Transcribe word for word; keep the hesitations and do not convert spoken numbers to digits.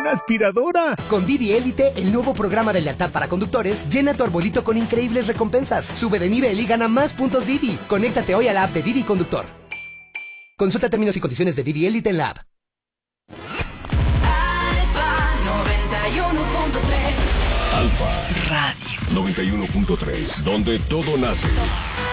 una aspiradora. Con Didi Élite, el nuevo programa de lealtad para conductores, llena tu arbolito con increíbles recompensas. Sube de nivel y gana más puntos Didi. Conéctate hoy a la app de Didi Conductor. Consulta términos y condiciones de Didi Élite en la app. Alfa noventa y uno punto tres. Alfa Radio noventa y uno punto tres, donde todo nace.